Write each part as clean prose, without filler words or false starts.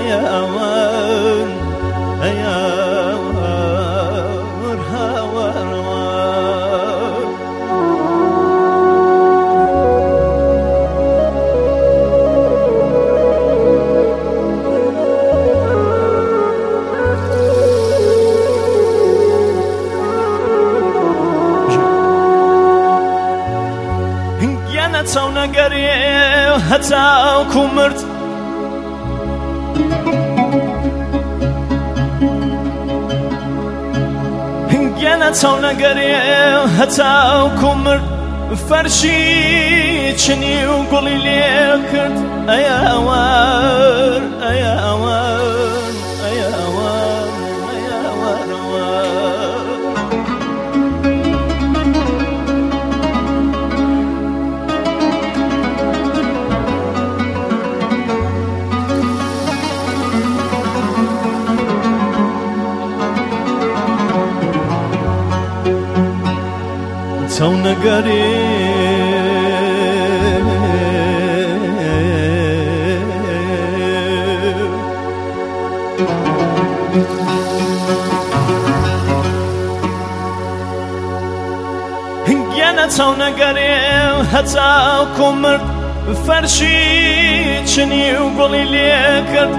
أياوان أياور هاور تاو نگری هتاو کمرد گنا تاو نگری هتاو کمرد فرشی چنی و گلی لیکرد ایاوار ایاوار ایاوار ایاوار تاو نگری گنا تاو نگری هتاو کمرد فرشی چنی و گلی لیکرد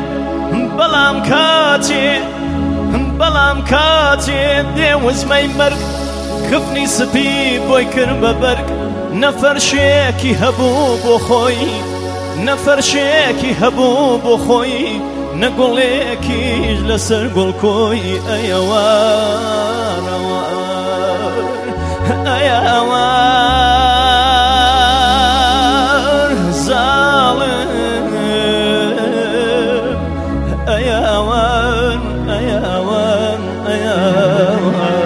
بلام کاتی دیوز میمرد خفني سبي بوي كرب برك نفرشيكي هبوب وخوي نفرشيكي هبوب وخوي نقوليكي جلسر قول كوي أيوار أيوار ظالم أيوار أيوار أيوار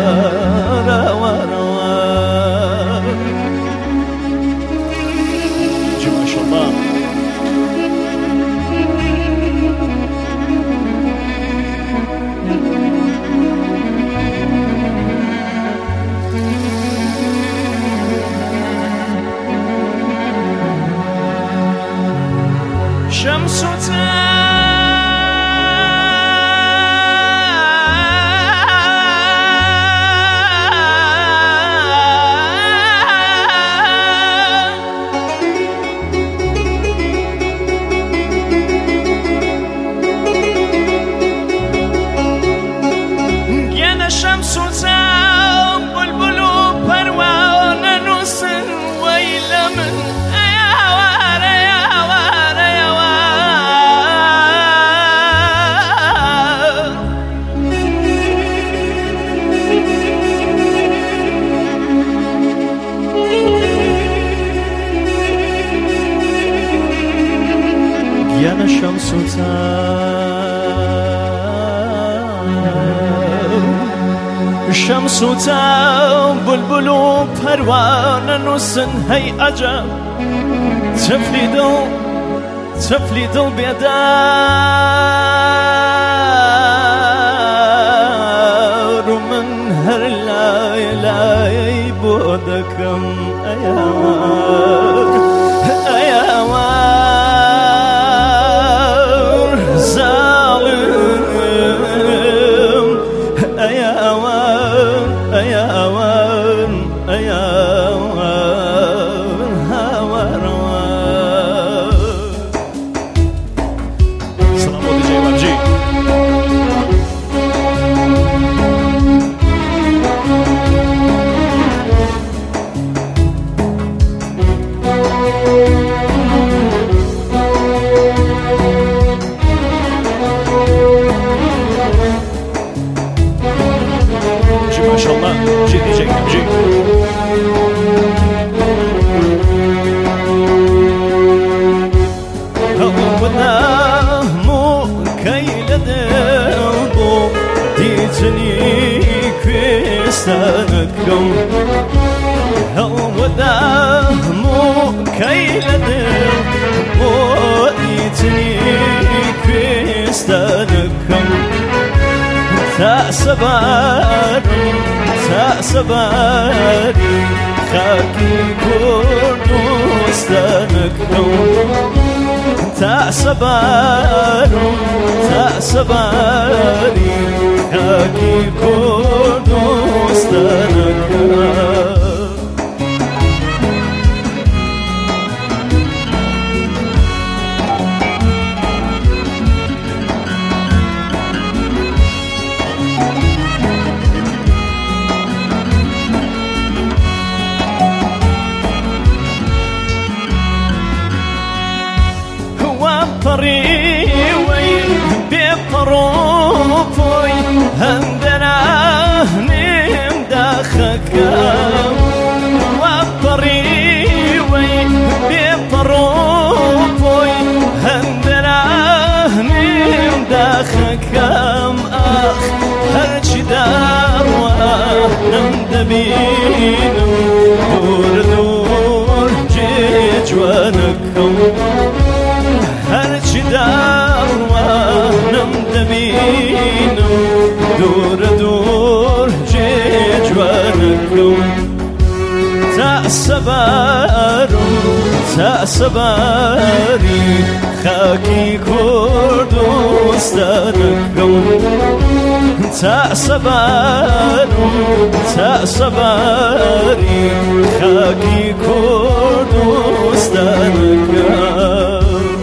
شمس شمس بلبل پروانه نوسن ویل من ایاوار ایاوار ایاوار گیان شمس شمس تاو بلبل و پروانه نوسن هی عجب تفلی دل بیدار و من هر لای بودکم ایاوار ایاوار ظالم ایاوار ایاوار ایاوار هاوار سلام با دیجی مرجی ما شاء الله جي ديجي جي هونا مو كيل دلبو ديتني كريستانكم هونا مو كيل دلبو ديتني كريستانكم تأسباري خاكي كردستانك تأسباري سەباری خاکی کوردستانەکە طريوي بقروفوي هندنا نيم داخك والطريوي بقروفوي هندنا نيم داخك اخ هرش داروا نمدبينو دور دور جيجوانكم هرچی داروانم دبینم دور دور جوانکم تا سباری خاکی کوردستانکم تا سباری خاکی کوردستانکم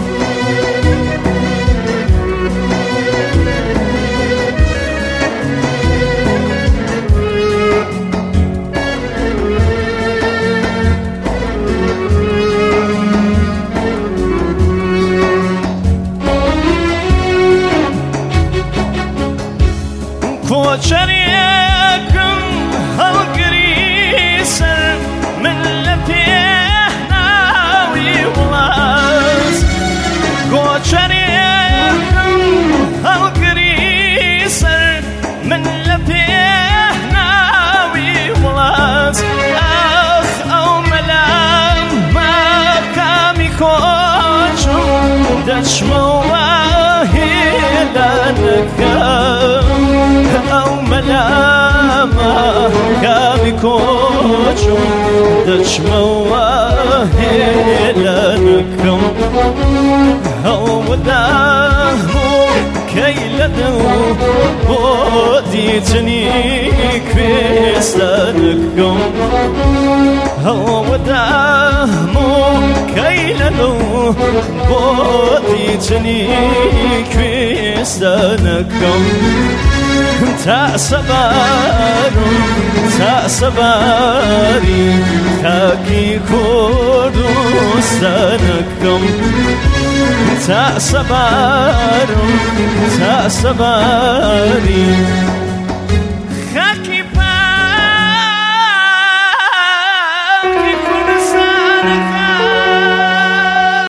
کوچریکم هەڵگری سەر من لە پێناوی وڵات کوچریکم هەڵگری سەر من لە پێناوی وڵات ئەخ ئەو مەلام ماکامی کۆچم دەچمەوە هێلانەکەم ئەو مەلامە کامی کۆچم دەچمەوە هێلانەکەم هەوڵداهوو کەی لە دڵ بۆ دیتنی کوێستانەکەم هەوڵداهوو کەی لە دڵ بۆ دیتنی کوێستانەکەم تا سەباری خاکی کوردستانەکەم تا سەباری